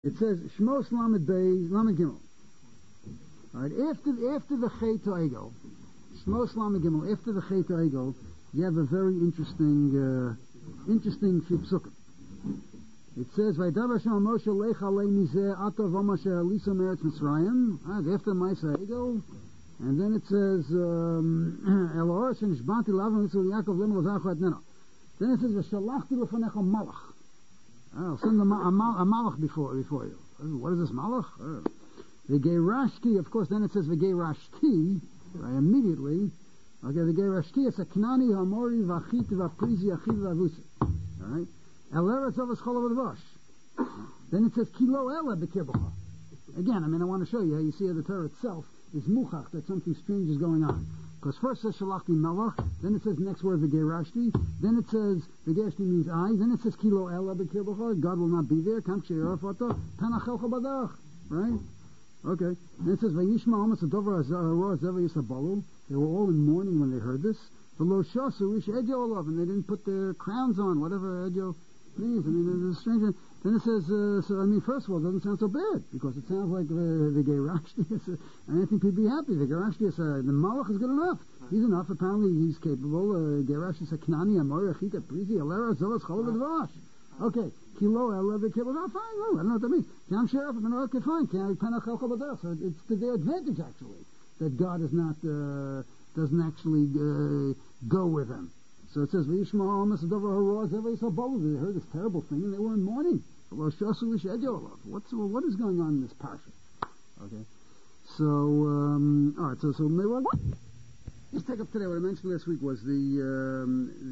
It says Shmos Lamed Beis Lamed Gimel. All right, after the Chet Egel, Shmos Lamed Gimel. After the Chet Egel, you have a very interesting few psukim. It says Vaydavar Shem Moshe Lech Alei Mizeh Atov Amasher Elisa Meretz Mitzrayim. After Ma'aseh Egel, and then it says Elohor Shem Shbati Lavan Mitzvah Yaakov Lemel Zachu Etnena. Then it says V'Shalachti Lefanecha Malach. I'll send a malach before you. What is this malach? The Geirashti, of course, then it says the Geirashti, right, immediately. Okay, the Geirashti, it's a Knani, Hamori, Vachiti, Vaprizi, Achiv, Vavusi. Alright? Elera Tzavas Cholav Advash. Then it says Kilo Ela Bekirbacha. Again, I want to show you how you see how the Torah itself is muchach, that something strange is going on. Because first it says Shalachti Melach, then it says the next word the Geirashti, then it says the Geirashti means I, then it says Kilo Ela Bekirbacha, God will not be there, Kam She'er Foto, Tanachelcha Badach, right? Okay. Then it says Vayishma Omas Adover Azara Zeva Yisabalu. They were all in mourning when they heard this. V'lo Shasu Ish Edyo Olav, and they didn't put their crowns on, whatever Edyo means. It's a strange. Then it says, first of all, it doesn't sound so bad, because it sounds like the Geirashti and I think he'd be happy. The Geirashti is, the Malach is good enough. He's enough, apparently he's capable. Geirashti is a Knani, Amor, Achita, Prizi, Alera, Zolas, Cholav, Advash. Okay, Kilo, Ela, the Kilo, fine, well, I don't know what that means. Jam Sheriff, okay, fine, Can Penach, so it's to their advantage, actually, that God is not, doesn't actually go with them. So it says, they heard this terrible thing and they were in mourning. What is going on in this parsha? Okay. So, alright, so maybe let's take up today. What I mentioned last week was the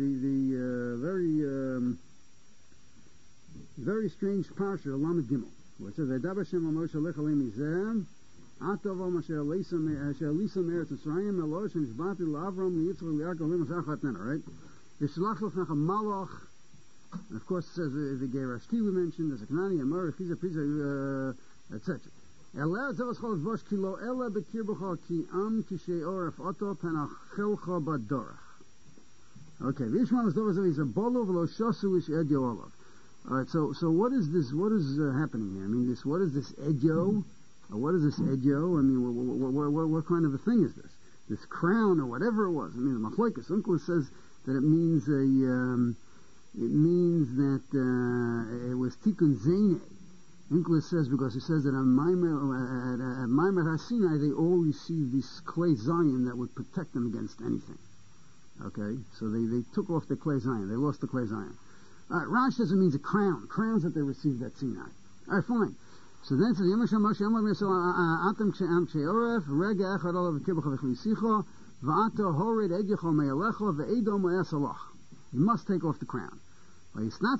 very strange parsha, Lamed Gimel, where it says, Vaydavar Shem Moshe Lech Alei Mizeh Atov Amasher Elisa Meretz Mitzrayim Elohor Shem Shbati L'Avram L'Yitzchak L'Yaakov Lemel Zachu Etnena, right? V'Shalach Lefnecha Malach. And of course, it says the Geirashti we mentioned, there's a Knani, Amor, Chiza, Priza, etc. Ela Zavas Chol Vosh Kilo Ela Bekirbucha Ki Am Kishe Oref Oto Penachelcha Badorach. Okay, Vishman is Dovaz is a Bolo V'lo Shosu Ish Edyo Olav. All right, so what is this? What is happening here? What is this Edyo? What is this Edyo? What kind of a thing is this? This crown or whatever it was. The Machlokes Uncle says that it means that it was Tikkun Zene. Uncle says because he says that at Maimer HaSinai they all received this clay Zion that would protect them against anything. Okay, so they took off the clay Zion. They lost the clay Zion. All right, Rashi says it means a crown. Crowns that they received at Sinai. All right, fine. So then it says, Yemasham Moshe Amar Meso Atam She'oref Rega Echad Olav V'Kirbacha V'Chlisicha V'Ata Hored Edyecho Me'alecha V'Edom Me'esalach. You must take off the crown. Okay, so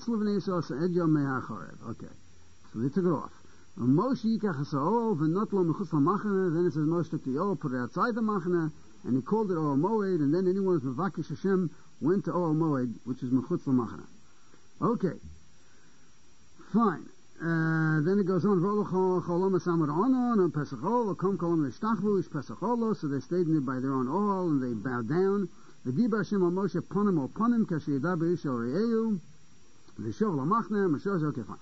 they took it off. Moshe Yikach HaSa'ol V'Notlo Mechutz L'Machane. Then it says Moshe took the oil, put it outside the Machane, and he called it Oel Moed, and then anyone who was Mevakish Hashem went to Oel Moed, which is Mechutz L'Machane. Okay. Fine. Then it goes on. So they stayed in it by their own oil and they bowed down. The Dibar Hashem al Moshe ponim o ponim kashi yadaber yishal re'eu. The shov lamachne. Moshe okay, fine.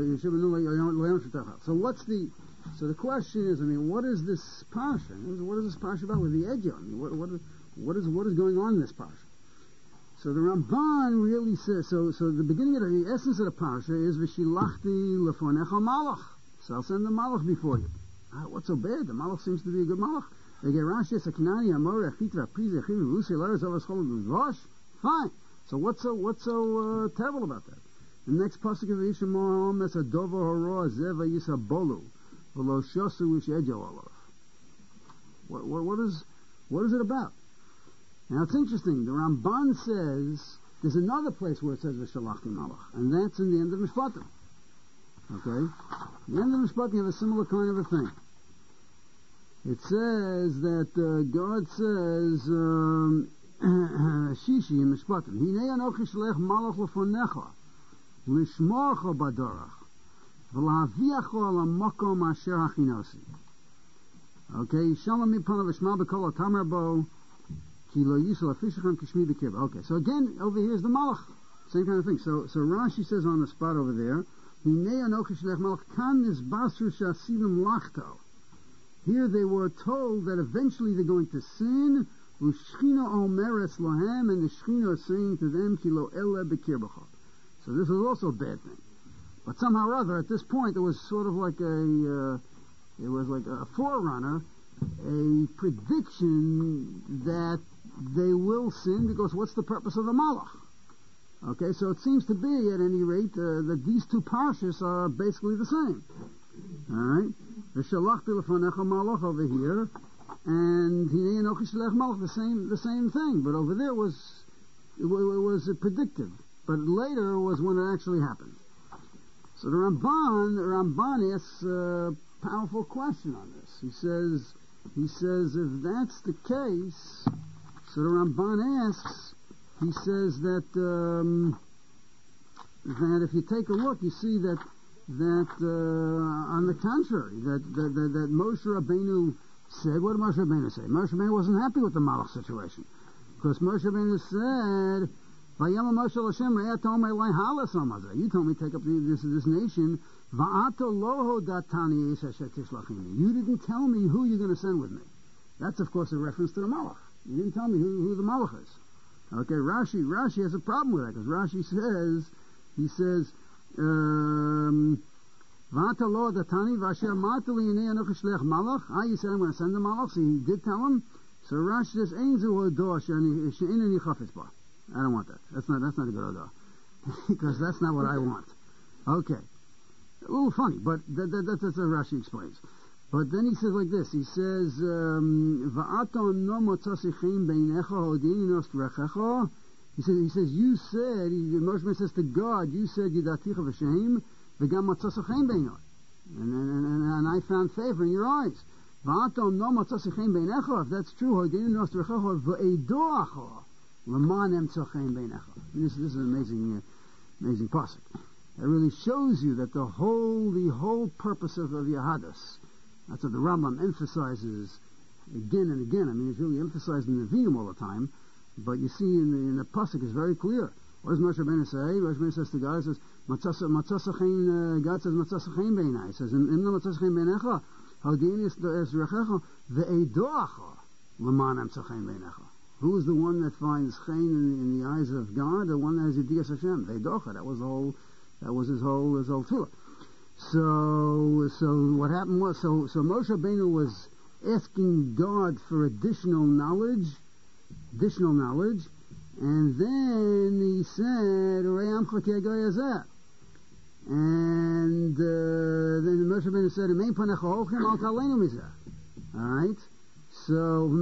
So so the question is, what is this parsha? What is this parsha about with the Edyo? What is going on in this parsha? So the Ramban really says, so the beginning of the essence of the parsha is V'shilachti lefonecha malach. So I'll send the malach before you. What's so bad? The malach seems to be a good malach. They get Rashi, Sakinani, Amor, Achitra, Priz, Achiv, Lucy, Lara, Zavas, Chol, Vash. Fine. So what's so terrible about that? The next pasuk of Yishamor Omes Adovo Horo Zeva Yisabolu V'lo Shosu Ish Edyo Olav. What is it about? Now it's interesting. The Ramban says there's another place where it says V'Shalachti Malach, and that's in the end of Mishpatim. Okay, the end of Mishpatim you have a similar kind of a thing. It says that God says Shishi in Mishpatim Hinei Anochi Shlech Malach Lefonecha Lishmorcha Badorach V'Lahaviacho Al Makom Asher Hachinosi. Okay, Shalom Mipanav V'Shma B'Kol Tamar Bo. Okay, so again, over here is the Malach. Same kind of thing. So Rashi says on the spot over there, Here they were told that eventually they're going to sin, Ushchina omeres lahem, and the Shechina is saying to them, Kilo ele bekirbacha. So this is also a bad thing. But somehow or other, at this point, it was sort of like a forerunner, a prediction that they will sin, because what's the purpose of the Malach? Okay, so it seems to be, at any rate, that these two parshas are basically the same. Alright? V'shalachti lefanecha malach over here, and hinei anochi shalech malach, the same thing, but over there it was predictive, but later was when it actually happened. So the Ramban asks a powerful question on this. He says if that's the case, so the Ramban asks, he says that if you take a look, you see that on the contrary, that Moshe Rabbeinu said, what did Moshe Rabbeinu say? Moshe Rabbeinu wasn't happy with the Malach situation, because Moshe Rabbeinu said, "Vayama Moshe Hashem re'atom elai halas amazah." You told me to take up this nation. Va'ato loho datani es asher tishlachini. You didn't tell me who you're going to send with me. That's of course a reference to the Malach. You didn't tell me who the Malach is. Okay, Rashi has a problem with that, because Rashi says, V'ata lo datani v'asher matali inei anochi shlech malach. You said I'm going to send the Malach, so he did tell him. So Rashi says, Ein zu hodah she'ineni chafetz ba. I don't want that. That's not a good hodah, because that's not what I want. Okay, a little funny, but that's what Rashi explains. But then he says like this. He says, "Va'aton no motzasichem beinecha hodini nostrechecha." He says, you said. Moshe says to God, you said yidaticha v'shem v'gam motzasichem beinot, and I found favor in your eyes. Va'aton no motzasichem beinecha. If that's true, hodini nostrechecha v'eidoacha l'man emtzochem beinecha. This is an amazing pasuk. It really shows you that the whole purpose of Yehadus. That's what the Rambam emphasizes again and again. I mean, it's really emphasized in the Nevi'im all the time, but you see in the pasuk it's very clear. What does Moshe Rabbeinu say? Moshe Rabbeinu says to God, he says, Matzasachein, God says, Matzasachein beinai. He says, Imna Matzasachein beinecha, Hodini es rechecha, ve'edoacha, l'man emtzachein beinecha. Who is the one that finds chein in the eyes of God? The one that has Yedias Hashem, ve'edoacha. That was his whole tefillah. So what happened was, so Moshe Rabbeinu was asking God for additional knowledge, and then he said, and then Moshe Rabbeinu said, alright, so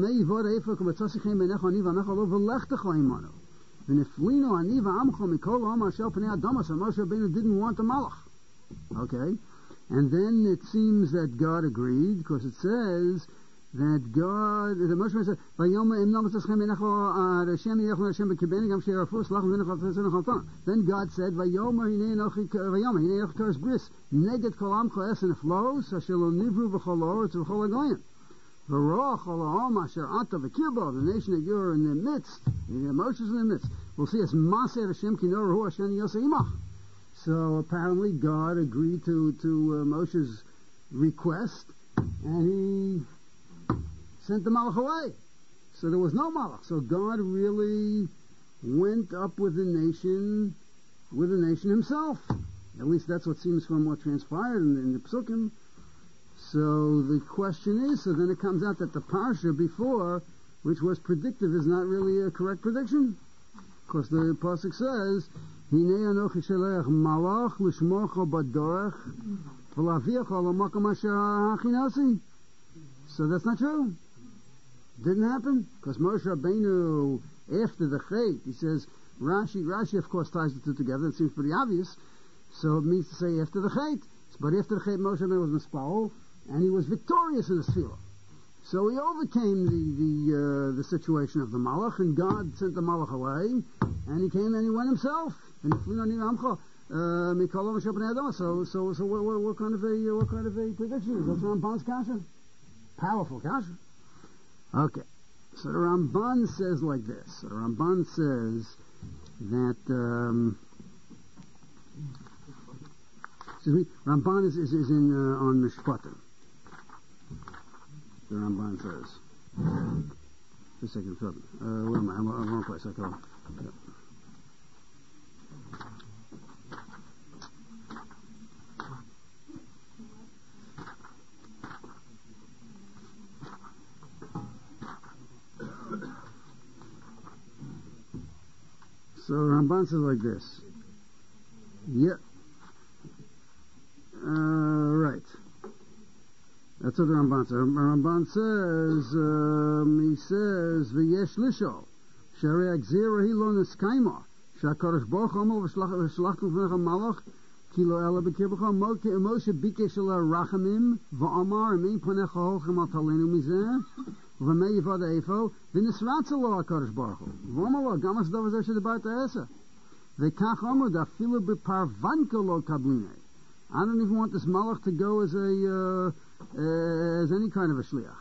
Moshe Rabbeinu didn't want the Malach. Okay, and then it seems that God agreed, because it says that God, the Moshe said, then God said, the nation that you're in the midst, Moshe is in the midst, we'll see as Maser Hashem Kinor Hashem Yosei Imach. So apparently God agreed to Moshe's request, and he sent the Malach away. So there was no Malach. So God really went up with the nation himself. At least that's what seems from what transpired in the Psukim. So the question is, so then it comes out that the Parsha before, which was predictive, is not really a correct prediction. Because the Pasuk says, Hinei anochi shelech malach l'shmocha b'dorech v'laviacha l'makam asher hachinasi. So that's not true. Didn't happen, because Moshe Rabbeinu, after the Chet, he says, Rashi of course ties the two together. It seems pretty obvious. So it means to say after the Chet. But after the Chet, Moshe Rabbeinu was mispal, and he was victorious in the tefillah. So he overcame the situation of the Malach, and God sent the Malach away, and he came and he went himself. And so what kind of a prediction is that? That's Ramban's kasha? Powerful kasha. Okay. So the Ramban says like this. So the Ramban says that excuse me, Ramban is in on Mishpatim. The Ramban says. Just a second, where am I? I'm in the wrong place. Okay. Yep. So Ramban says like this. Yeah. Right. That's what the Ramban says. Ramban says, V'yesh lisho, Sharei Gzira hi lo neskaima, Sha'akadosh Baruch Hu Amar v'shlachtu v'necha malach, ki lo ela b'kirbecha, Moshe bikesh ala rachamim, v'amar, Amein panecha holchem al talenu mizeh, v'mei yivad eifo, v'nisratza lo HaKadosh Baruch Hu, v'amar lo, gamas davar zeh shedebarta esa, v'kach amar dafilu b'parvanka lo kablinei. I don't even want this malach to go as any kind of a shliach.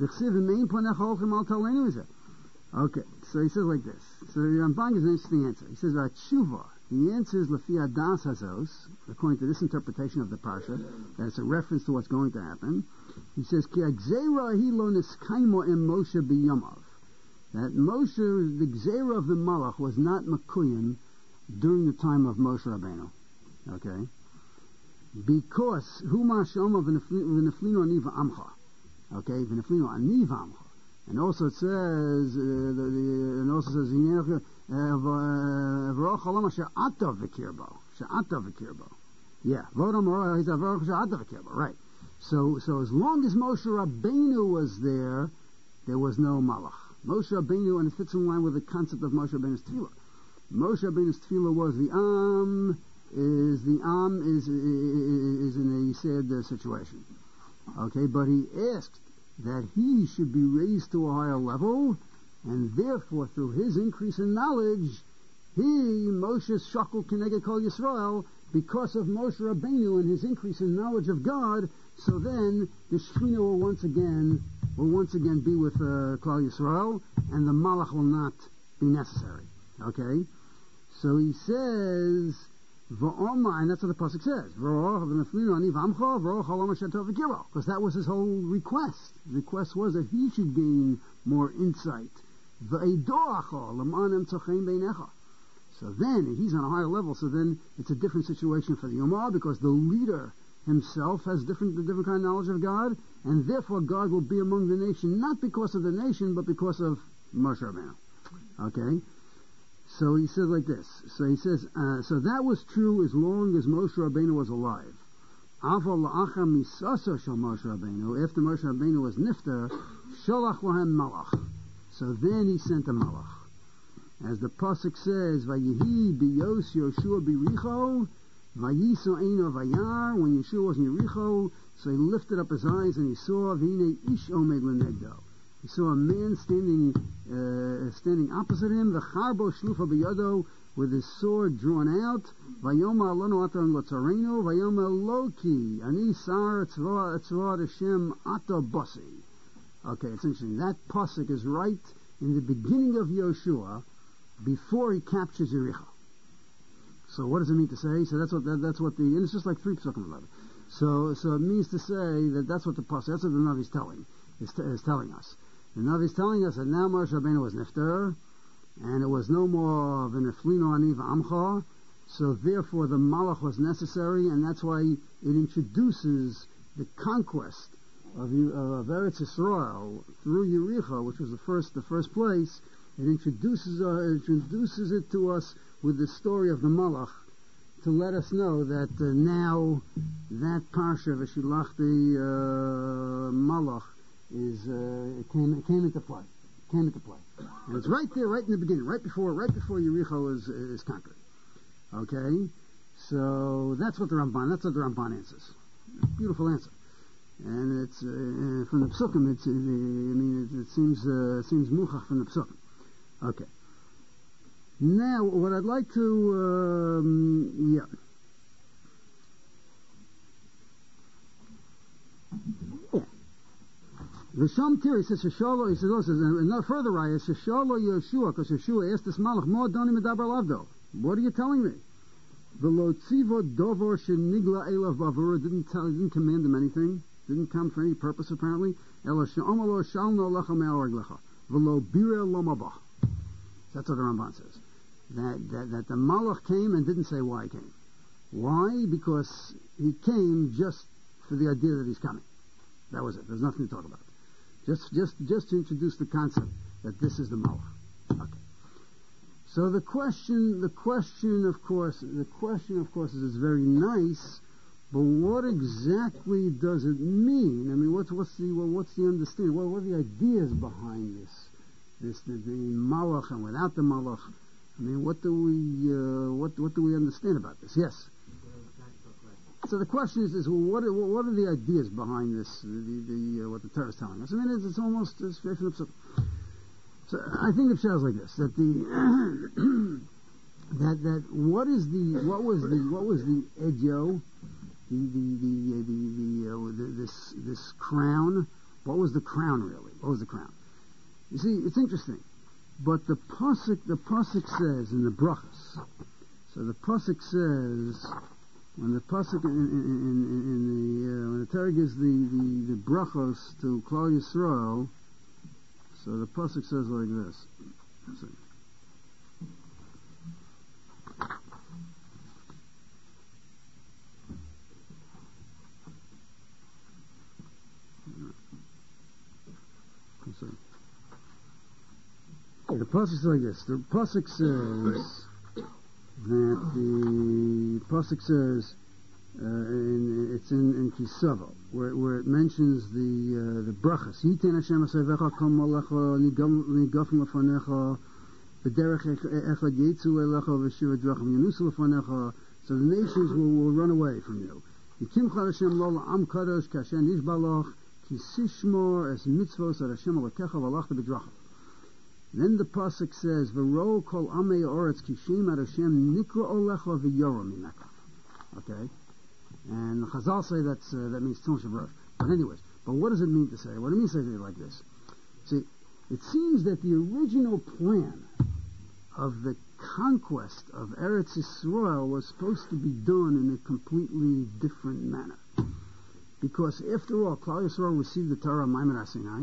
Okay, so he says like this. So the Ramban gives an interesting answer. He says, Tshuva, the answer is Lefi Das Hazos, according to this interpretation of the Parsha, that it's a reference to what's going to happen. He says, Ki Gzeira hi lo neskaimo em Moshe b'yomav. That Moshe, the Gzeira of the malach, was not Makuyim during the time of Moshe Rabbeinu. Okay? Because Huma Shoma v'neflino aniva amcha, okay, v'neflino aniva amcha, and also it says, v'roch halam asher ata v'kirbo, yeah, v'odam roh he's a v'roch asher ata v'kirbo, right? So as long as Moshe Rabbeinu was there was no malach. Moshe Rabbeinu, and it fits in line with the concept of Moshe Rabbeinu's tefillah. Moshe Rabbeinu's tefillah was the is in a sad situation. Okay, but he asked that he should be raised to a higher level, and therefore through his increase in knowledge, Moshe Shakul Keneged Kol Yisrael, because of Moshe Rabbeinu and his increase in knowledge of God, so then the Shekhinah will once again be with Klal Yisrael, and the Malach will not be necessary. Okay, so he says, and that's what the pasuk says. Because that was his whole request. The request was that he should gain more insight. So then, he's on a higher level, so then it's a different situation for the Yomar, because the leader himself has different kind of knowledge of God, and therefore God will be among the nation, not because of the nation, but because of Moshe Rabbeinu. Okay? So he says like this. So he says, so that was true as long as Moshe Rabbeinu was alive. After Moshe Rabbeinu was nifter, sholach lahem malach. So then he sent a malach. As the pasuk says, Vayihi biyos Yoshua biricho, vayiso eino vayar. When Yeshua was in Yericho, so he lifted up his eyes and he saw v'hine ish omed lenegdo. He saw a man standing opposite him, the charbo shlufa b'yado, with his sword drawn out. Vayoma alonu atam lotzarenu, vayoma loki ani sar tzvah Hashem ata basi. Okay, it's interesting. That pasuk is right in the beginning of Yoshua, before he captures Yericho. So what does it mean to say? So that's what and it's just like 3 psukim about it. So it means to say that's what the pasuk, that's what the Navi is telling us. The Navi is telling us that now Moshe Rabbeinu was nifter, and it was no more v'neflino aniv amcha, so therefore the malach was necessary, and that's why it introduces the conquest of Eretz Yisrael through Yericho, which was the first place. It introduces it to us with the story of the malach, to let us know that now that parsha v'shilachti malach came into play. And it's right there, right in the beginning, right before Yericho is conquered. Okay, so that's what the Ramban answers. Beautiful answer, and it's from the Psukim. It seems muchach from the Psukim. Okay. Now, what I'd like to V'sham Tiri says Sheshalo. He says another further raya. Sheshalo Yeshua, because Yeshua asked this malach, "More doni medaber lavdo." What are you telling me? V'lo tzivo dover shenigla elav bavura, didn't command him anything, didn't come for any purpose apparently. Ela she'omalo shalno lecha me'areglecha, v'lo bire lomabah. That's what the Ramban says. That the Malach came and didn't say why he came. Why? Because he came just for the idea that he's coming. That was it. There's nothing to talk about. Just to introduce the concept that this is the Malach. Okay. So the question of course is it's very nice, but what exactly does it mean? I mean, what's the understanding? What are the ideas behind this the Malach and without the Malach? I mean, what do we understand about this? Yes. So the question is what are the ideas behind this? What the Torah is telling us. I mean, it's almost as very absurd. So I think it sounds like this: that that what was the edyo, this crown? What was the crown really? What was the crown? You see, it's interesting. But the pasuk says in the brachas. So the pasuk says when the pasuk when the Torah gives the brachos to Klal Yisrael. So the pasuk says like this. Let's see. Let's see. The pasuk is like this. The pasuk says it's in Kisava, where it mentions the brachas. Yitin Hashem asevecha kol malecha nigafim lefanecha b'derech echad yetzu elecha v'shivah drachim yanusu lefanecha. So the nations will run away from you. Yikimcha Hashem lo la'am kadosh kashen yishbalach kisishmor es mitzvos ad Hashem alekecha v'alachta b'drachim. Then the pasuk says, "V'ro kol amei oretz kishim ad Hashem nikra olecha v'yoram imeka." Okay, and Chazal say that means Tzon Shavrosh. But anyways, what does it mean to say? What it means to say it like this? See, it seems that the original plan of the conquest of Eretz Yisrael was supposed to be done in a completely different manner, because after all, Klal Yisrael received the Torah Maimed Sinai.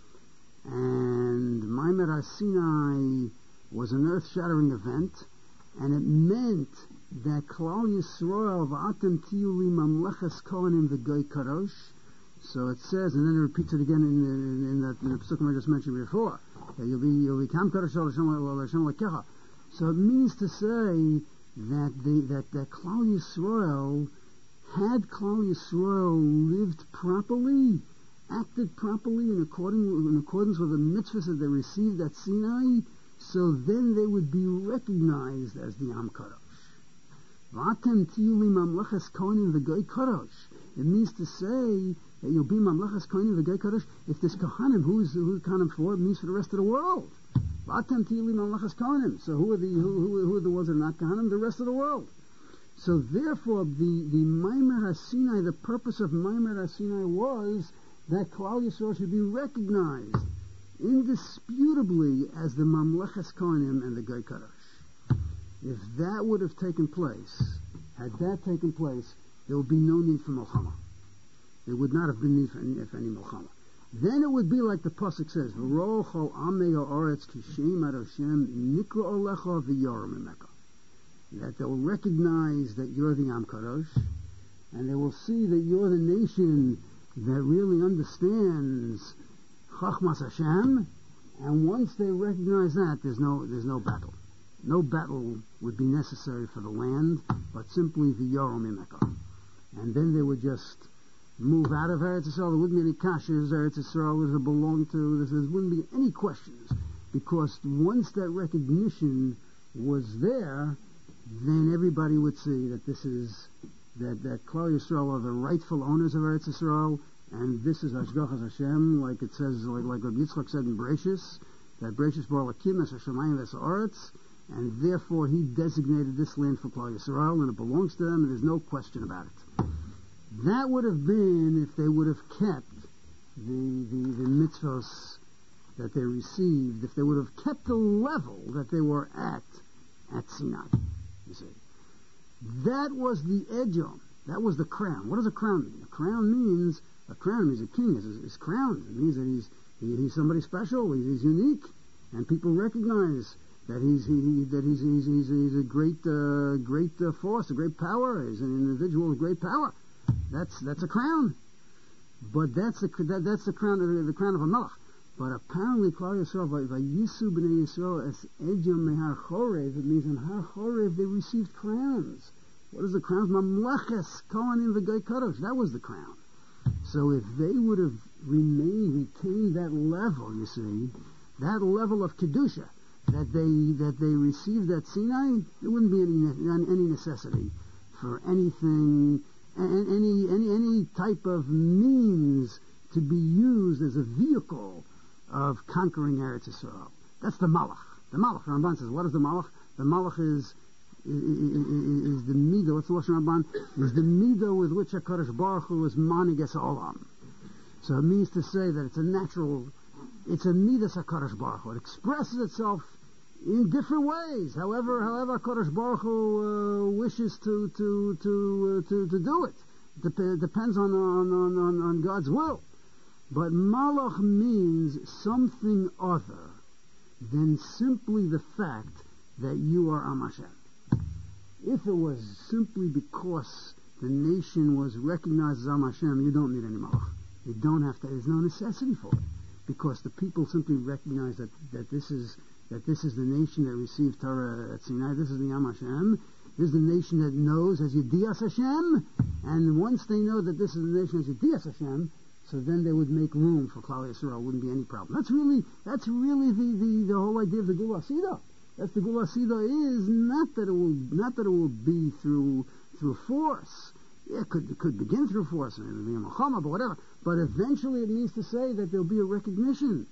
And Maimed HaSinai was an earth-shattering event, and it meant that Klal Yisrael v'atem tiyu li mamleches kohanim v'goy kadosh. So it says, and then it repeats it again in the psukim I just mentioned before. You'll become kadosh l'Hashem lekecha. So it means to say that Klal Yisrael, had Klal Yisrael lived properly, acted properly in accordance with the mitzvahs that they received at Sinai, so then they would be recognized as the Am Kadosh. V'atem tiyu li mamleches kohanim v'goy kadosh. It means to say that you'll be mamleches kohanim v'goy kadosh. If this kohanim, who's kohanim for? It means for the rest of the world. V'atem tiyu li mamleches kohanim. So who are the ones that are not kohanim? The rest of the world. So therefore, the Maimed HaSinai, the purpose of Maimed HaSinai was that Klal Yisrael should be recognized indisputably as the Mamleches Kohanim and the Goy Kadosh. If that would have taken place, there would be no need for Milchama. There would not have been need for any Milchama. Then it would be like the pasuk says, "V'ro chol amei ha'aretz kishem ad Hashem nikra olecha v'yoram imeka." That they'll recognize that you're the Am Kadosh, and they will see that you're the nation that really understands Chachmas Hashem, and once they recognize that, there's no battle. No battle would be necessary for the land, but simply the Yoram Imeka. And then they would just move out of Eretz Yisrael. There wouldn't be any kashas. Eretz Yisrael would belong to. There wouldn't be any questions, because once that recognition was there, then everybody would see that this is that Klal Yisrael are the rightful owners of Eretz Yisrael, and this is Hashgachas Hashem, like it says, like Rabbi Yitzchak said in Bereshis, that Bereshis bar Lakim es Hashemayim ves Haaretz, and therefore he designated this land for Klal Yisrael, and it belongs to them, and there's no question about it. That would have been if they would have kept the mitzvahs that they received, if they would have kept the level that they were at Sinai, you see. That was the edom. That was the crown. What does a crown mean? A crown means a king is crowned. It means that he's somebody special. He's unique, and people recognize that he's a great force, a great power. He's an individual with great power. That's a crown. But that's the crown of a melech. But apparently, Klal Yisrael, Vayisu b'nei Yisrael es edom mehar chorev. It means in Har Chorev they received crowns. What is the crown? Mamleches Kohanim v'Gai Kadosh. That was the crown. So if they would have retained that level, you see, that level of kedusha that they received at Sinai, there wouldn't be any necessity for anything, any type of means to be used as a vehicle of conquering Eretz Yisrael. That's the Malach. The Malach, Ramban says, what is the Malach? The Malach is the midah. What's the Lashon Ramban? Is the midah with which HaKadosh Baruch Hu is manigas olam. So it means to say that it's a midas HaKadosh Baruch Hu. It expresses itself in different ways. However HaKadosh Baruch Hu wishes to do it. Depends on God's will. But Malach means something other than simply the fact that you are Am Hashem. If it was simply because the nation was recognized as Am Hashem, you don't need any Malach. You don't have to. There's no necessity for it, because the people simply recognize that this is the nation that received Torah at Sinai. This is the Am Hashem. This is the nation that knows as Yedias Hashem. And once they know that this is the nation as Yedias Hashem, so then they would make room for Klal Yisrael. Wouldn't be any problem. That's really the whole idea of the Gula Sida. That's the Gula Sida is not that it will be through force. Yeah, it could begin through force, maybe a Muhammad, but whatever. But eventually, it means to say that there'll be a recognition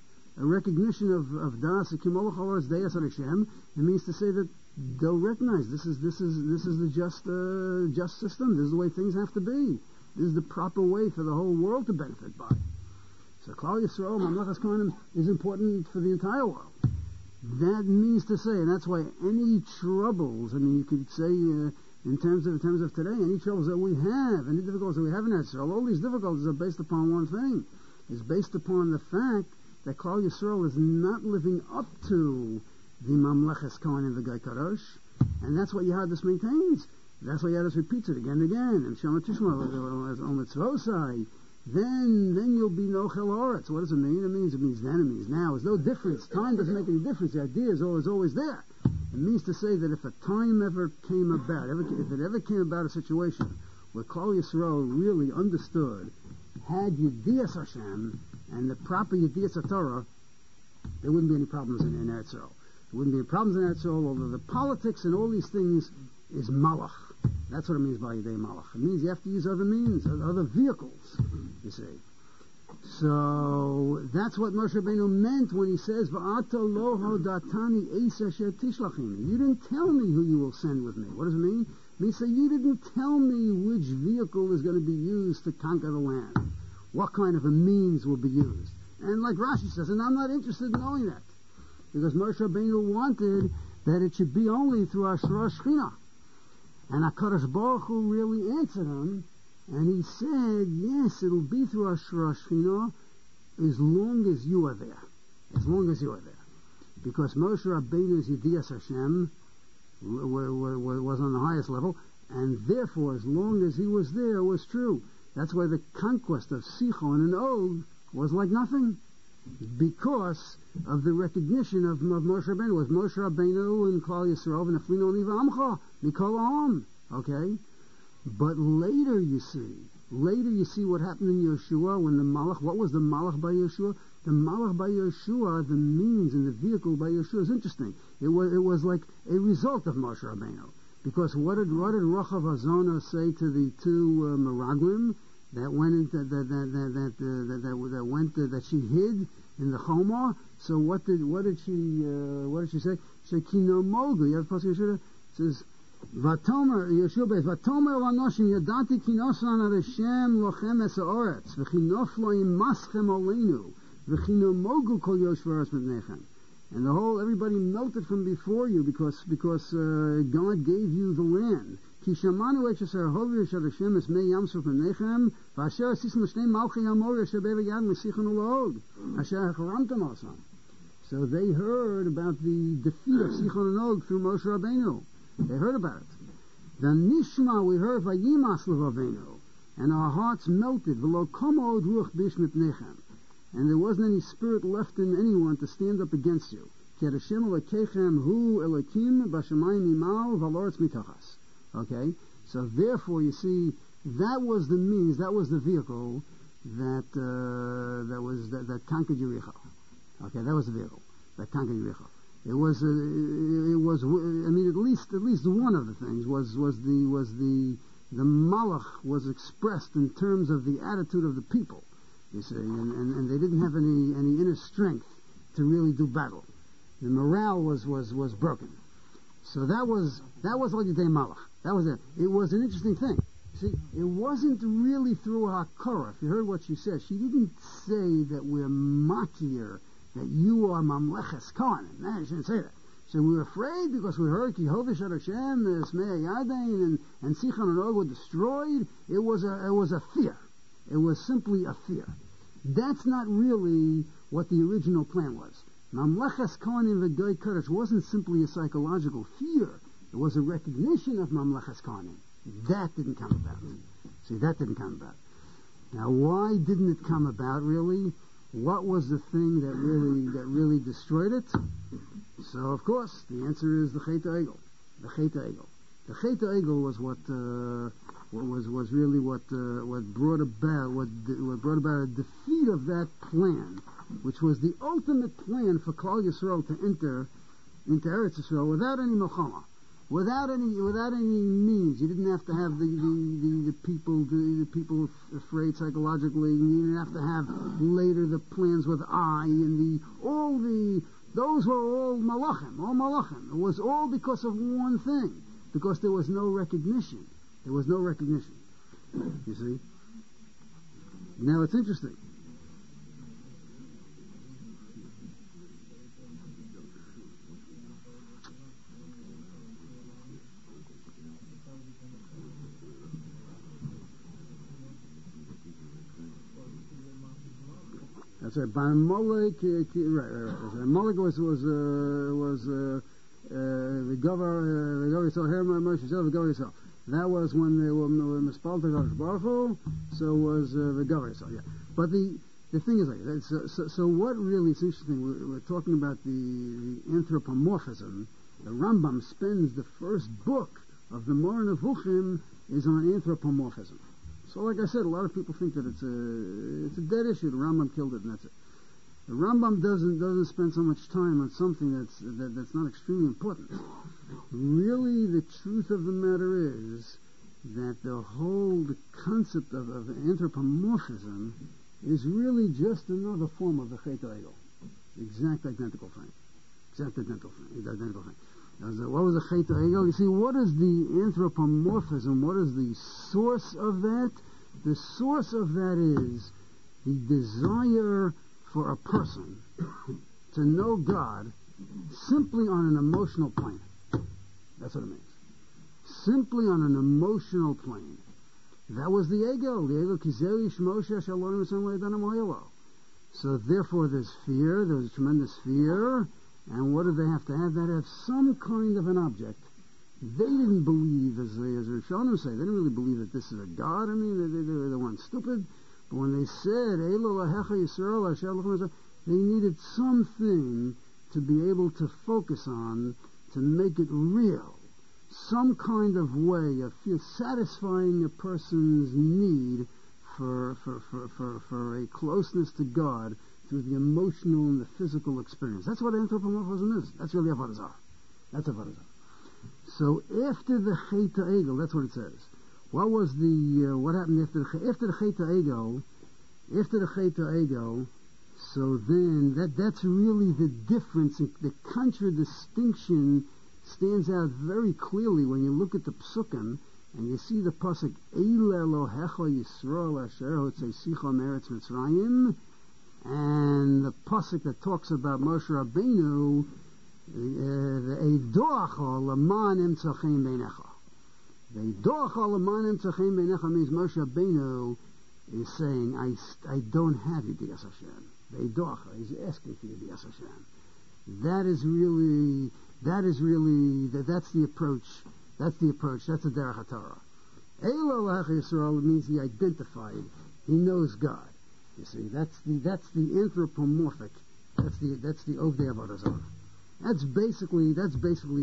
of Das Kimolach Halaras Deis Hashem. It means to say that they'll recognize this is the just system. This is the way things have to be. This is the proper way for the whole world to benefit by. So Klal Yisrael, Mamlechas Kohanim, is important for the entire world. That means to say, and that's why any troubles, I mean, you could say in terms of today, any troubles that we have, any difficulties that we have in Israel, all these difficulties are based upon one thing. It's based upon the fact that Klal Yisrael is not living up to the Mamleches Kohanim v'Gai Kadosh, and that's what Yehadus maintains. That's why Yehadus repeats it again and again. And Shema Tishma, as Ometzvosai, then you'll be no Chel Oretz. What does it mean? It means then, it means now. There's no difference. Time doesn't make any difference. The idea is always there. It means to say that if a time ever came about, if it ever came about a situation where Klal Yisrael really understood, had Yedias Hashem and the proper Yedias Torah, there wouldn't be any problems in Eretz Yisrael. There wouldn't be any problems in Eretz Yisrael, although the politics and all these things is malach. That's what it means by Yedei Malach. It means you have to use other means, other vehicles, you see. So that's what Moshe Rabbeinu meant when he says, V'ata lo hodatani eis asher tishlachim. You didn't tell me who you will send with me. What does it mean? It means that you didn't tell me which vehicle is going to be used to conquer the land. What kind of a means will be used. And like Rashi says, and I'm not interested in knowing that. Because Moshe Rabbeinu wanted that it should be only through Ashra Shechina. And HaKadosh Baruch Hu really answered him, and he said, yes, it'll be through Ashra Shechina as long as you are there. As long as you are there. Because Moshe Rabbeinu's Yedias Hashem was on the highest level, and therefore, as long as he was there, it was true. That's why the conquest of Sichon and Og was like nothing. Because of the recognition of Moshe Rabbeinu. With Moshe Rabbeinu and Klal Yisrael, v'neflinu ani v'amcha, mikol ha'am. Okay? But later you see what happened in Yeshua when the Malach, what was the Malach by Yeshua? The Malach by Yeshua, the means and the vehicle by Yeshua is interesting. It was like a result of Moshe Rabbeinu. Because what did Rachav Azona say to the two Meraglim that went into that she hid in the Chomah? So what did she say? She said Kino Mogu. You have a passage Yeshua? It says Vatomer Yeshua Vatomer Lanoshim Yadati Kinosan Areshem Lochem Es Haaretz V'Chinoflo Im Maschem Aleinu V'Chino Mogu Kol Yoshvaras Mitnechem. And everybody melted from before you because God gave you the land. Ki shamanu et shasar hovi shel Hashem es mei yamsuf menechem v'asher asisim l'shnei malchi hamor asher beva yad mesichon u'la'od asher hacharamtam asam. So they heard about the defeat of Sichon and Og through Moshe Rabbeinu. They heard about it. Then Nishma, we heard Vayimas L'Ravenu, and our hearts melted. V'lo komod ruach bish mipnechem, and there wasn't any spirit left in anyone to stand up against you. Ki Hashem Elokechem hu Elokim b'shamayim imal v'loretz mitachas. Okay, so therefore you see that was the means, that was the vehicle that conquered Yericho. Okay, that was the vehicle that conquered Yericho. It was. I mean, at least one of the things was the malach was expressed in terms of the attitude of the people. You see, and they didn't have any inner strength to really do battle. The morale was broken. So that was Al Yidei Malach. That was it. It was an interesting thing. See, it wasn't really through Hakara. If you heard what she said, she didn't say that we're makir, that you are Mamleches Kohanim. No, she didn't say that. So we were afraid because we heard Ki Hovish Hashem, Smei Yadain, and Sichon and Og were destroyed. It was a fear. It was simply a fear. That's not really what the original plan was. Mamleches Kohanim v'Goy Kodesh wasn't simply a psychological fear. It was a recognition of Mamleches Kohanim. That didn't come about. See, that didn't come about. Now, why didn't it come about, really? What was the thing that really destroyed it? So, of course, the answer is the Chet Egel. The Chet Egel. The Chet Egel was what brought about a defeat of that plan, which was the ultimate plan for Klal Yisrael to enter into Eretz Yisrael without any milchama. Without any means. You didn't have to have the people afraid psychologically. You didn't have to have later the plans with and those were all malachim. It was all because of one thing, because there was no recognition. You see. Now it's interesting. That's right. By Molech, right. Molech was the governor Yisrael. Herman Moshe Yisrael, the governor Yisrael. That was when they were Mispalta Kadosh Baruch Hu. So was the governor Yisrael. Yeah. But the thing is like that. So what really is interesting? We're talking about the anthropomorphism. The Rambam spends the first book of the Moreh Nevuchim is on anthropomorphism. So, like I said, a lot of people think that it's a dead issue. The Rambam killed it, and that's it. The Rambam doesn't spend so much time on something that's not extremely important. Really, the truth of the matter is that the concept of anthropomorphism is really just another form of the Chet Egel. Exact identical thing. What was the Chet Egel? You see, what is the anthropomorphism? What is the source of that? The source of that is the desire for a person to know God simply on an emotional plane. That's what it means. Simply on an emotional plane. That was the Egel. The Egel Kizeli Shmoshe Shalom Yisrael. So therefore there's fear. There's a tremendous fear. And what do they have to have? They have some kind of an object. They didn't believe, as Rishonim say, they didn't really believe that this is a God. I mean, they weren't stupid. But when they said, they needed something to be able to focus on, to make it real. Some kind of way of satisfying a person's need for a closeness to God through the emotional and the physical experience. That's what anthropomorphism is. That's really Avodah Zarah. That's Avodah Zarah. So after the Chet Egel, that's what it says. What happened after the Chet Egel? After the Chet Egel, so then that's really the difference. The contradistinction stands out very clearly when you look at the Psukim and you see the pasuk Eile Elohecha Yisrael Asher Hotzeisecha Meretz Mitzrayim. And the pasuk that talks about Moshe Rabbeinu, the Eidoacha Laman Imtzachim Beinecha. Ve'idorach alamanim tzachim beinecha means Moshe Rabbeinu is saying, I don't have Yedias Hashem. Ve'idorach, he's asking for Yedias Hashem. That's the approach. That's the Derech HaTorah. Eilo L'Hach Yisrael means he identified. He knows God. You see, that's the anthropomorphic. That's the Ovdei Avodah Zarah. That's basically the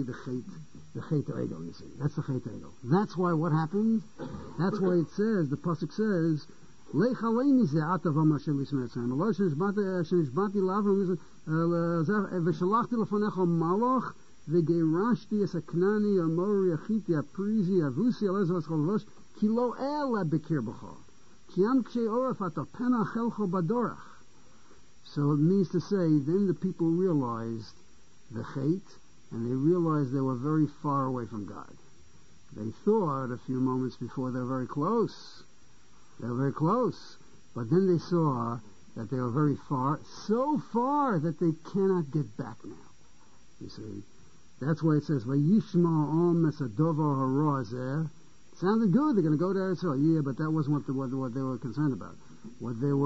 Chet Ego. You see, that's the Chet Ego. That's why what happened. That's why it says, the pasuk says, Lech Aleini Ze Ata V'Mashem Yisrael Tzayim. Allah Shenishbati L'Avram V'Shalachti L'Fonecha Malach V'Geirashti Es HaKnani Amori Achiti Aprizi Avusi Alezvas Chalvosh Ki Lo Ela Bekir B'Cha Ki Am Kshei Oref Ata Pena Chelcho Badorach. So it means to say, then the people realized the Chet, and they realized they were very far away from God. They thought a few moments before they were very close. They were very close. But then they saw that they were very far, so far that they cannot get back now. You see? That's why it says, Vayishma Om Mesadovo Harazeh. Sounded good, they're going to go to Eretz Yisrael. Yeah, but that wasn't what they were concerned about. What they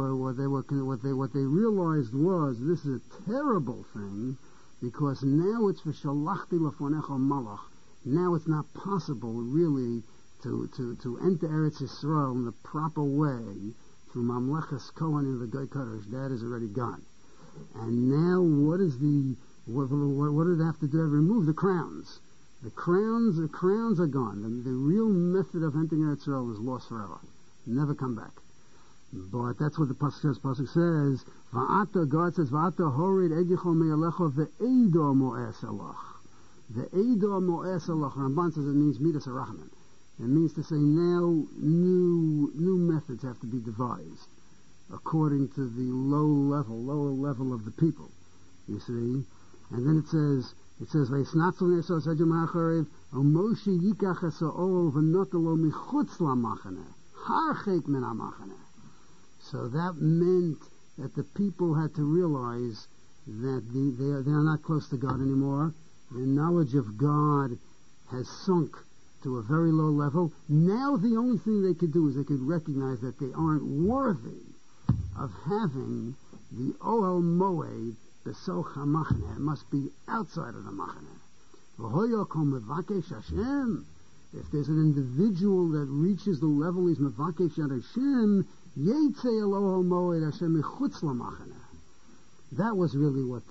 realized was, this is a terrible thing, because now it's for Shalachti Lefonecha Malach. Now it's not possible really to enter Eretz Yisrael in the proper way through Mamleches Kohen and the Goy Kodesh. That is already gone. And now what do they have to do? Remove the crowns. The crowns are gone. The real method of entering Eretz Yisrael is lost forever. Never come back. But that's what the pasuk says. Pasuk says, "Va'ata." God says, "Va'ata horid edichol me'alecha ve'edo mo'es alach." Ve'edo mo'es alach. Ramban says it means midas harachman. It means to say now new methods have to be devised according to the lower level of the people. You see, and then it says "Va'isnatzel ne'esos edem ha'charev Moshe yikach es ha'ol v'notelo michutz la'machane harchek min ha'machane." So that meant that the people had to realize that they are not close to God anymore. Their knowledge of God has sunk to a very low level. Now the only thing they could do is they could recognize that they aren't worthy of having the Ohel Moed Besoch HaMachane. It must be outside of the Machane. V'hoyokom mevakesh Hashem. If there's an individual that reaches the level he's mevakesh Hashem, Yeitzei Elohel Moed Hashem mechutz lamachane. That was really what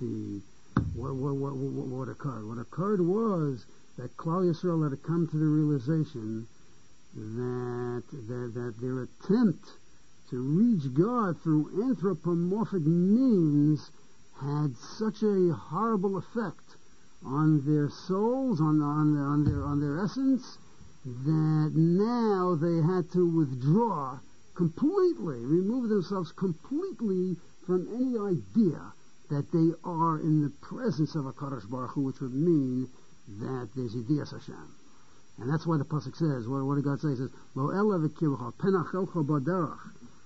occurred. What occurred was that Klal Yisrael had to come to the realization that their attempt to reach God through anthropomorphic means had such a horrible effect on their souls, on their essence, that now they had to withdraw completely, remove themselves completely from any idea that they are in the presence of a Kadosh Baruch Hu, which would mean that there's Yedias Hashem. And that's why the pasuk says, what did God say? He says, Lo ela v'kircha penachelcha baderach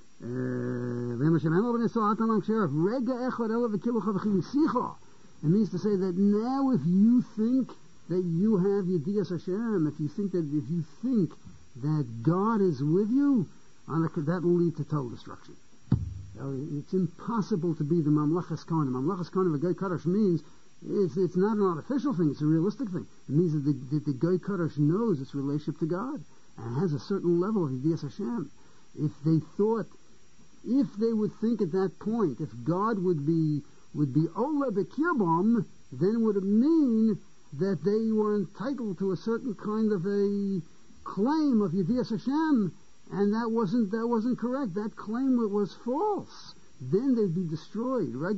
v'em Hashem eno b'neso atan l'mksheref rega echad ela v'kircha v'chilisicha. It means to say that now if you think that you have Yedias Hashem, if you think that God is with you, that will lead to total destruction. It's impossible to be the Mamleches Kohen. The Mamleches Kohen of a Goy Kodesh means it's not an artificial thing, it's a realistic thing. It means that the Goy Kodesh knows its relationship to God and has a certain level of Yedias Hashem. If they would think at that point, if God would be Ola Bekirbam, then would it mean that they were entitled to a certain kind of a claim of Yedias Hashem, and that wasn't correct. That claim was false. Then they'd be destroyed. That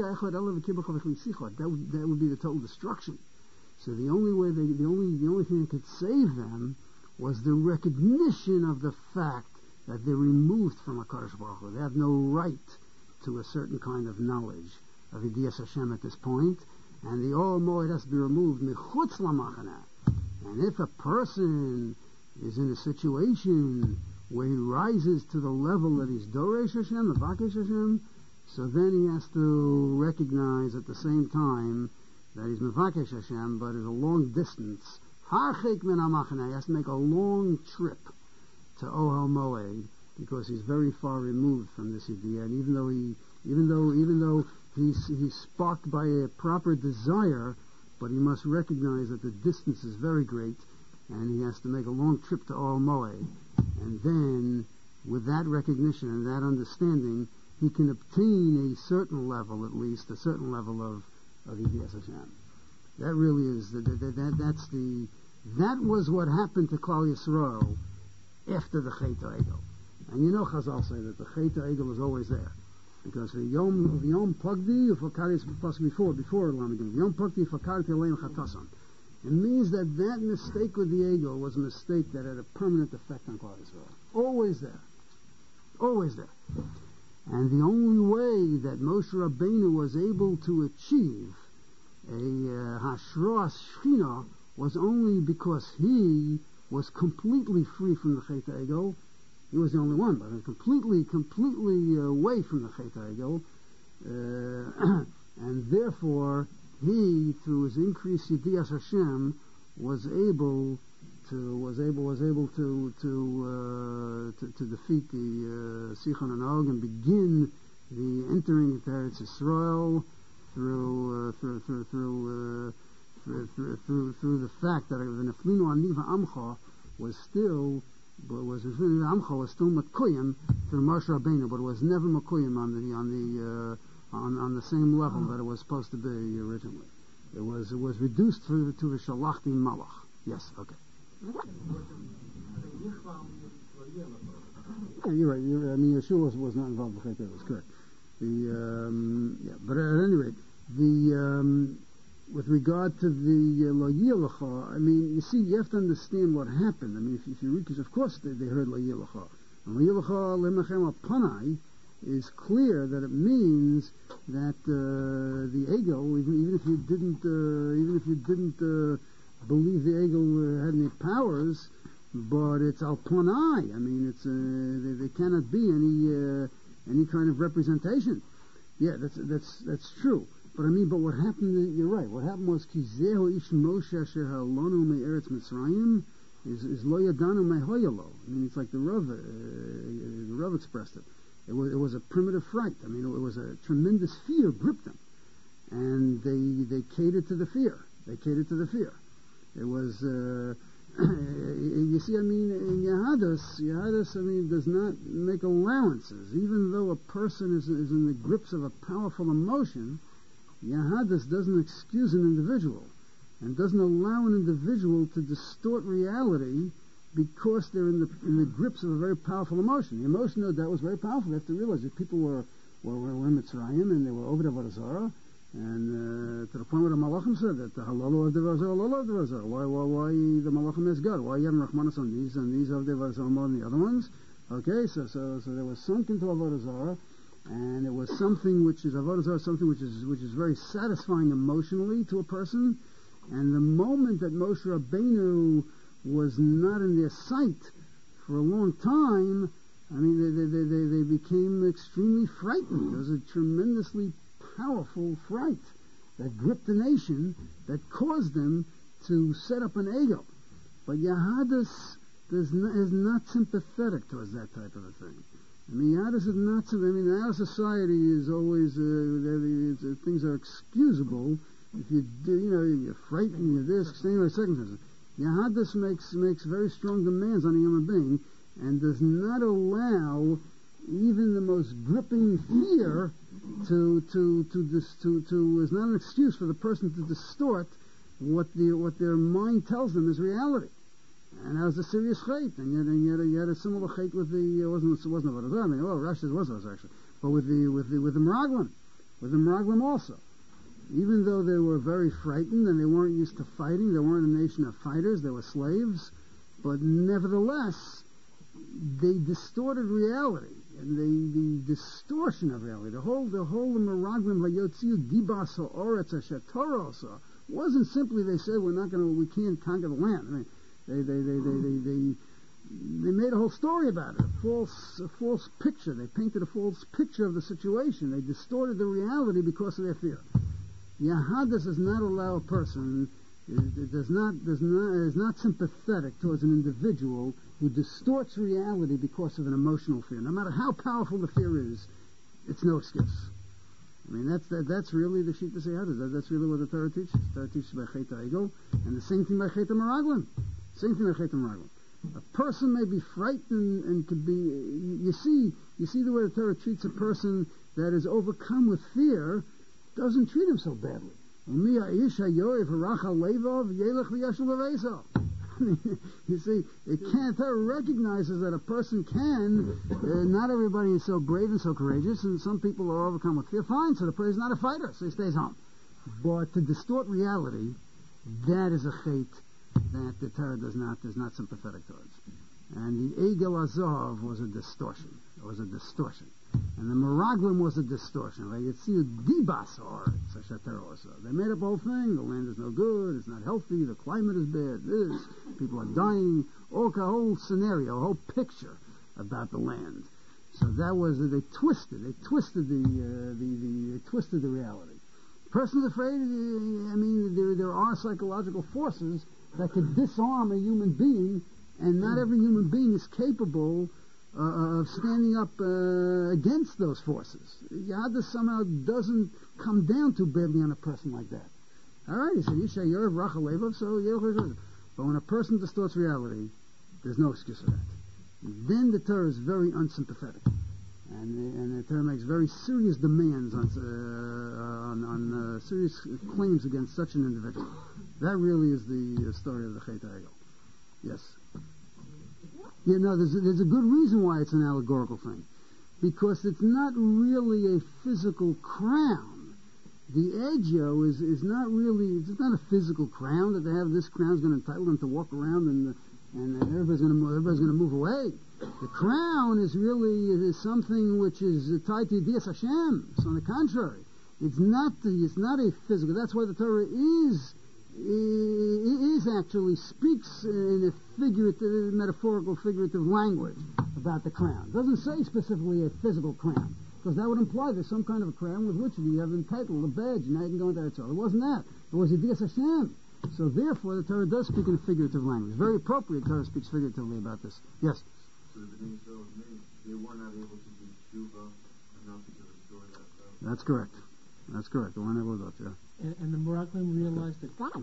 would be the total destruction. So the only thing that could save them was the recognition of the fact that they're removed from a Kadosh Baruch Hu. They have no right to a certain kind of knowledge of Yedias Hashem at this point, and the Ohel Moed has to be removed mechutz lamachana. And if a person is in a situation where he rises to the level that he's Doresh Hashem, Mevakesh Hashem, so then he has to recognize at the same time that he's Mevakesh Hashem, but is a long distance Harchek min hamachana, he has to make a long trip to Ohel Moed because he's very far removed from this idea, and even though he's sparked by a proper desire, but he must recognize that the distance is very great, and he has to make a long trip to Ohel Moed, and then with that recognition and that understanding, he can obtain a certain level, at least a certain level of Yidiyas Hashem. That really is that was what happened to Klal Yisrael after the Chet HaEgel. And you know Chazal say that the Chet HaEgel is always there. Because the Yom Pagdi, before Lamagim, Yom Pagdi Fakarti Aleim Chatasan. It means that mistake with the Egel was a mistake that had a permanent effect on Klal Yisrael. Always there. Always there. And the only way that Moshe Rabbeinu was able to achieve a Hashras Shechina was only because he was completely free from the Chet HaEgel. He was the only one, but completely away from the Chet HaEgel, and therefore he, through his increased Yidiyas Hashem, was able to defeat the Sichon and Og and begin the entering into Eretz Yisrael through the fact that the Neflinu Aniva Amcha was still Makuyim through Moshe Rabbeinu, but it was never Makuyim on the same level that it was supposed to be originally. It was reduced to the Shalachti Malach. Yes, okay. Yeah, you're right. I mean, Yeshua was not involved in the Chet. That was correct. But at any rate, with regard to the Lo Yilacha, I mean, you see, you have to understand what happened. I mean, if you read, because of course they heard Lo Yilacha. And Lo Yilacha Lemachem Apanai is clear that it means that the Egel, even if you didn't believe the Egel had any powers, but it's Al Panai. I mean, it's there cannot be any kind of representation. Yeah, that's true. But I mean, what happened? You're right. What happened was Kizehu Ish Moshe Asher Halonu Me'eretz Mitzrayim is Lo Yadanu Me'hoyalo. I mean, it's like the Rav expressed it. It was a primitive fright. I mean, it was a tremendous fear gripped them, and they catered to the fear. It was. You see, I mean, in Yehadus, I mean, does not make allowances. Even though a person is in the grips of a powerful emotion, Yehadus doesn't excuse an individual and doesn't allow an individual to distort reality because they're in the grips of a very powerful emotion. The emotion that was very powerful. They have to realize that people were in Mitzrayim and they were over the Avodah Zarah, and to the point where the Malachim said that the Halal of the Avodah Zarah, why the Malachim is God? Why you have Rachmanas on these of the Avodah Zarah more than the other ones? Okay, so they were sunk into Avodah Zarah, and it was something which is Avodah Zarah, something which is very satisfying emotionally to a person. And the moment that Moshe Rabbeinu was not in their sight for a long time, I mean, they became extremely frightened. There was a tremendously powerful fright that gripped the nation that caused them to set up an ego. But Yehadus is not sympathetic towards that type of a thing. I mean, Yehadus is not. I mean, our society is always things are excusable if you do. You know, you're frightened. You're this. Anyway, circumstances. Yehadus makes very strong demands on a human being and does not allow even the most gripping fear to is not an excuse for the person to distort what their mind tells them is reality. And that was a serious chait, and yet you had a similar chait with the it wasn't Avodah Zarah. I mean, Rashi was actually, but with the Meraglim also. Even though they were very frightened and they weren't used to fighting, they weren't a nation of fighters, they were slaves, but nevertheless, they distorted reality, and the distortion of reality, the whole Meraglim Vayotziu Dibas Ha'oretz Asher Torah also wasn't simply they said we can't conquer the land. I mean, they made a whole story about it, a false picture. They painted a false picture of the situation. They distorted the reality because of their fear. Yehadus does not allow a person is not sympathetic towards an individual who distorts reality because of an emotional fear. No matter how powerful the fear is, it's no excuse. I mean, that's really the Shita Seyada. That's really what the Torah teaches. The Torah teaches by Chet HaEgel, and the same thing by Chet HaMeraglim. Same thing by Chet HaMeraglim. A person may be frightened and could be. You see the way the Torah treats a person that is overcome with fear. Doesn't treat him so badly. You see, Torah recognizes that a person can. Not everybody is so brave and so courageous, and some people are overcome with fear. Fine, so the person is not a fighter, so he stays home. But to distort reality, that is a chait that the Torah is not sympathetic towards. And the Egel Azov was a distortion. It was a distortion. And the Meraglim was a distortion. Right? You see, Dibasar, such a Torah also. They made up the whole thing. The land is no good. It's not healthy. The climate is bad. This. People are dying. A whole scenario, a whole picture about the land. So that was, they twisted the reality. Person's afraid, I mean, there are psychological forces that could disarm a human being, and not every human being is capable of standing up against those forces. Yada somehow doesn't come down too badly on a person like that. Alright, he said, Yisha Yorev Rachel Levav, so but when a person distorts reality, there's no excuse for that. Then the Torah is very unsympathetic. And the Torah makes very serious demands on serious claims against such an individual. That really is the story of the Chet HaEgel. Yes. Yeah, no, there's a good reason why it's an allegorical thing. Because it's not really a physical crown. The Edjo is not really, it's not a physical crown that they have. This crown is going to entitle them to walk around and everybody's going to move away. The crown is something which is tied to Yedias Hashem. So on the contrary, it's not a physical. That's why the Torah actually speaks in a metaphorical, figurative language about the crown. It doesn't say specifically a physical crown, because that would imply there's some kind of a crown with which you have entitled, a badge, and now you can go into that. So it wasn't that. It was Yedias Hashem. So therefore, the Torah does speak in a figurative language. Very appropriate. Torah speaks figuratively about this. Yes. So they were not able to do tshuva enough to restore that. That's correct. They weren't able to do it. Yeah. And the Meraglim realized that God.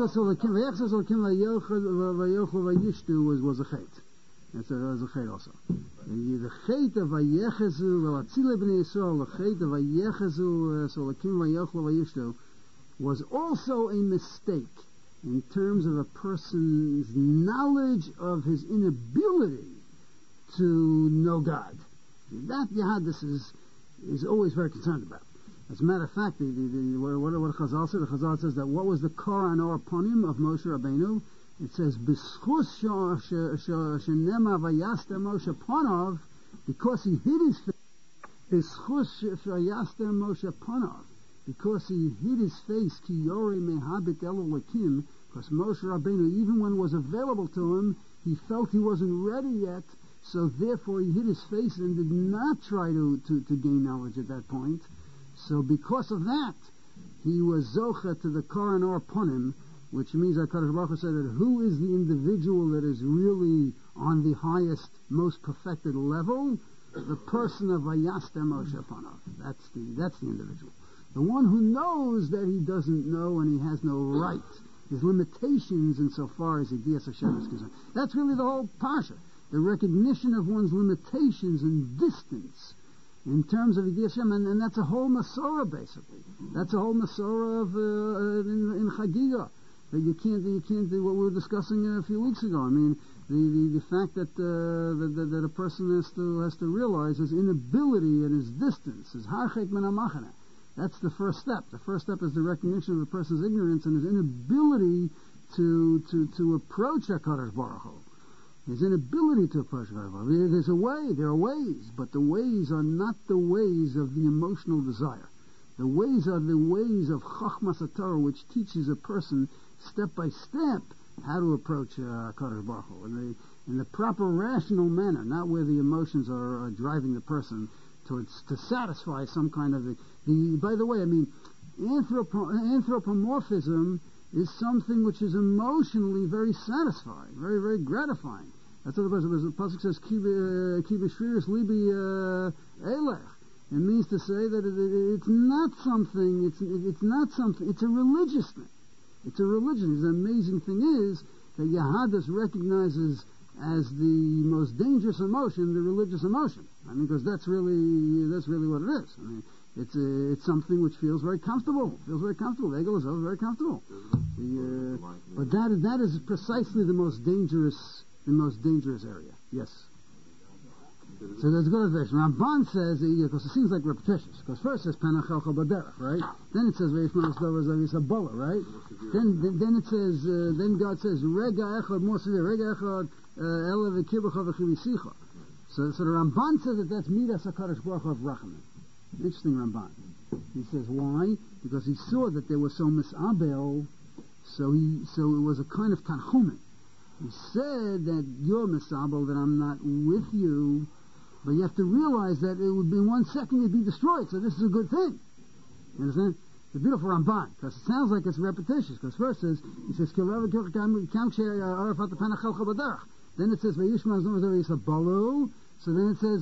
Was a chait. That's a chait also. The chait of Vayechezu v'latzile b'nei Yisrael, the chait of Vayechezu Solakim Vayochlu Vayishtu, was also a mistake in terms of a person's knowledge of his inability to know God. That Yahadis is always very concerned about. As a matter of fact, what Chazal said, the Chazal says that what was the Kor Anor Ponim of Moshe Rabbeinu? It says, B'schus shenema vayasta Moshe Ponov, because he hid his face. B'schus vayasta Moshe Ponov, because he hid his face, ki yori mehabit elolakim, because Moshe Rabbeinu, even when it was available to him, he felt he wasn't ready yet, so therefore he hid his face and did not try to gain knowledge at that point. So because of that, he was zocha to the Kor Anor Ponim, which means that HaKadosh Baruch Hu said that who is the individual that is really on the highest, most perfected level? The person of Vayasta Moshe Ponov. That's the individual. The one who knows that he doesn't know and he has no right. His limitations insofar as Yedias Hashem is concerned. That's really the whole Parsha. The recognition of one's limitations and distance in terms of Yedias Hashem, and that's a whole Masorah basically. That's a whole Masorah of in Chagiga. That you can't do what we were discussing a few weeks ago. I mean, the fact that a person has to realize his inability and his distance, his harchek min hamachana. That's the first step. The first step is the recognition of the person's ignorance and his inability to approach HaKadosh Baruch Hu. His inability to approach HaKadosh Baruch Hu. There's a way, there are ways, but the ways are not the ways of the emotional desire. The ways are the ways of Chachmas HaTorah, which teaches a person step by step how to approach HaKadosh Baruch Hu in the proper rational manner, not where the emotions are driving the person to satisfy some kind of the. By the way, I mean, anthropomorphism is something which is emotionally very satisfying, very, very gratifying. That's what the pasuk says, ki b'shviris libi elech. It means to say that it's not something, it's not something, it's a religious thing. It's a religion. The amazing thing is that Yahadus recognizes as the most dangerous emotion the religious emotion. I mean, because that's really what it is. I mean, it's something which feels very comfortable. Feels very comfortable. The Egel is very comfortable. But that is precisely the most dangerous area. Yes. So there's a good observation. Ramban says, because it seems like repetitious, because first it says Panachelcha Baderach, right? Then it says Veishmanas Dovas Avisabola, right? Then it says, then God says Rega Echad, more severe, Rega Echad Ela V'Kibucha V'Chivisicha. So the Ramban says that that's Midas HaKadosh Baruch Hu of Rachamim. Interesting Ramban. He says why? Because he saw that they were so misabel, so it was a kind of tanchumen. He said that you're misabel, that I'm not with you. But you have to realize that it would be in 1 second you'd be destroyed, so this is a good thing. You understand? It's a beautiful Ramban, because it sounds like it's repetitious, because first he says, then it says, so then it says,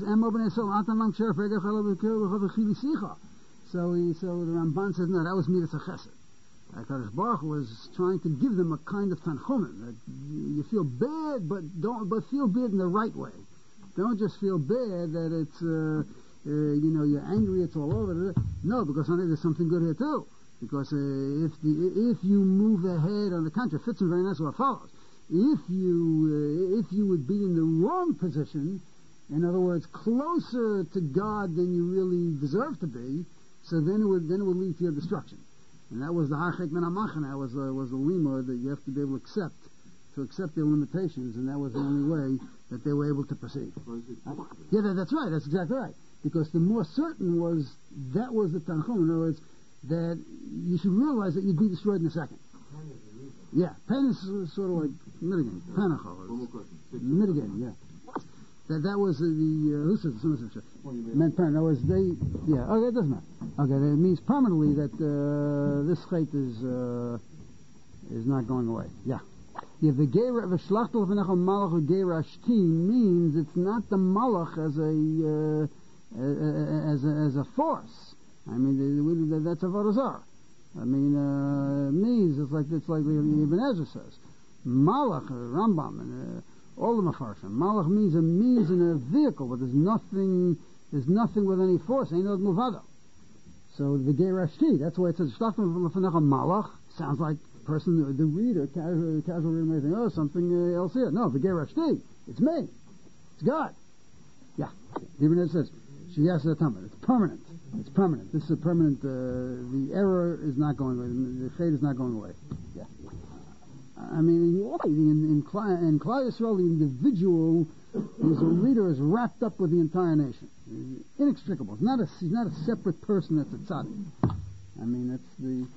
so the Ramban says, no, that was Midas HaChesed. HaKadosh Baruch Hu was trying to give them a kind of tanchumen, that you feel bad, but feel bad in the right way. Don't just feel bad that it's, you're angry, it's all over. No, because there's something good here too. Because if you move ahead, on the contrary, fits in very nice what follows. If you would be in the wrong position, in other words, closer to God than you really deserve to be, so then it would lead to your destruction. And that was the harchek min hamachana, was the limud that you have to be able to accept their limitations, and that was the only way that they were able to proceed. Yeah, that's right. That's exactly right. Because the more certain was the tanchum. In other words, that you should realize that you'd be destroyed in a second. Yeah, pen is sort of like mitigating. Mitigating. Yeah. That was who says the meant pen? That was they. Yeah. Okay, it doesn't matter. Okay, that means permanently that this chait is not going away. Yeah. Yeah, the Geira v'shlachtu l'fenecha malach u'geira shti means it's not the malach as a force. I mean, that's a avodah. I mean, means it's like Ibn Ezra says, malach, Rambam, and all the mafarshim. Malach means a means in a vehicle, but there's nothing with any force. Ain't no muvada. So the Geira shti. That's why it says shlachtu l'fenecha malach. Sounds like person, the reader, casual reader may think, oh, something else here. No, the Gerashti, it's me. It's God. Yeah. Even it says, Shiyas Tamar. It's permanent. It's permanent. This is a permanent, the error is not going away. The shade is not going away. Yeah. I mean, in Klal Yisrael, the individual who's a leader is wrapped up with the entire nation. It's inextricable. He's not a separate person that's a tzaddik. I mean, that's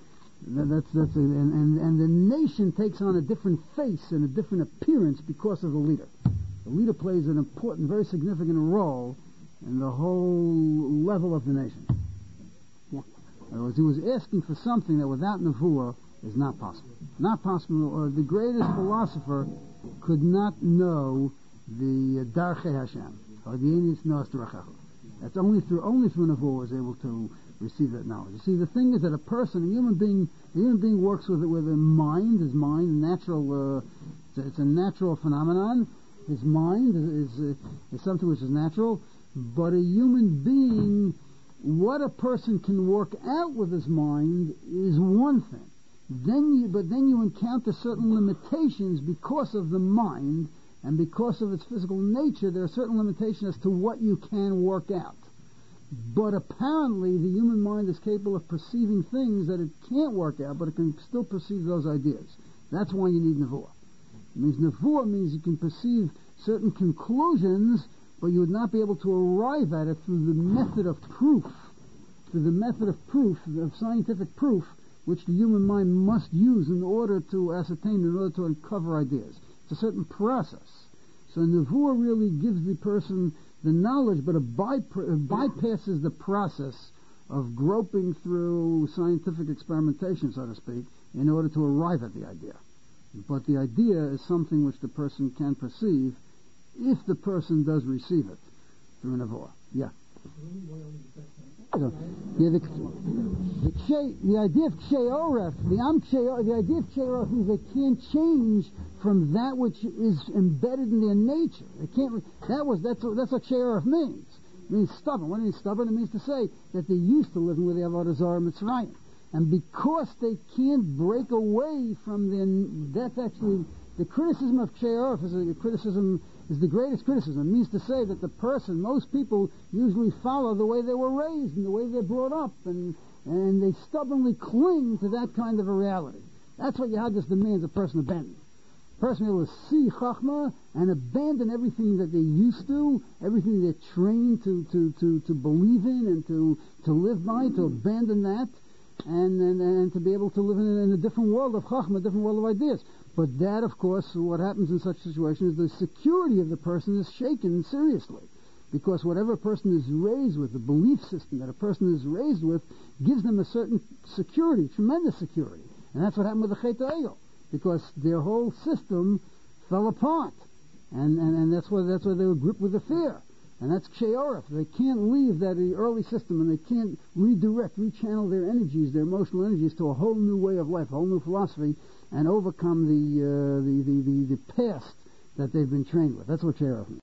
and the nation takes on a different face and a different appearance because of the leader. The leader plays an important, very significant role in the whole level of the nation. Yeah. In other words, he was asking for something that without nevuah is not possible. Not possible. Or the greatest philosopher could not know the Darchei Hashem or the Enis Nos Darachecha. That's only through nevuah was able to receive that knowledge. You see, the thing is that a human being works with a mind. His mind, natural. It's a natural phenomenon. His mind is something which is natural. But a human being, what a person can work out with his mind is one thing. Then you encounter certain limitations because of the mind and because of its physical nature. There are certain limitations as to what you can work out. But apparently the human mind is capable of perceiving things that it can't work out, but it can still perceive those ideas. That's why you need nevuah. It means nevuah means you can perceive certain conclusions, but you would not be able to arrive at it through the method of proof, of scientific proof, which the human mind must use in order to ascertain, in order to uncover ideas. It's a certain process. So nevuah really gives the person the knowledge, but it bypasses the process of groping through scientific experimentation, so to speak, in order to arrive at the idea. But the idea is something which the person can perceive if the person does receive it through an avor. Yeah. Yeah, the idea of Kshay Oref, the idea of Kshay Oref means they can't change from that which is embedded in their nature. They can't. That's what Kshay Oref means. It means stubborn. What means stubborn? It means to say that they're used to living with the Avodah Zarah Mitzrayim, and because they can't break away from their. That's actually the criticism of Kshay Oref is the greatest criticism. It means to say that the person, most people usually follow the way they were raised and the way they're brought up, and they stubbornly cling to that kind of a reality. That's what Yahadus demands a person abandon. A person able to see Chachma and abandon everything that they're used to, everything they're trained to believe in and to live by, to abandon that, and to be able to live in a different world of Chachma, a different world of ideas. But that, of course, what happens in such a situation is the security of the person is shaken seriously. Because whatever a person is raised with, the belief system that a person is raised with, gives them a certain security, tremendous security. And that's what happened with the Chet HaEgel. Because their whole system fell apart. And that's why they were gripped with the fear. And that's Kshay Oref. They can't leave that early system, and they can't rechannel their energies, their emotional energies, to a whole new way of life, a whole new philosophy, and overcome the past that they've been trained with. That's what Kshay Oref means.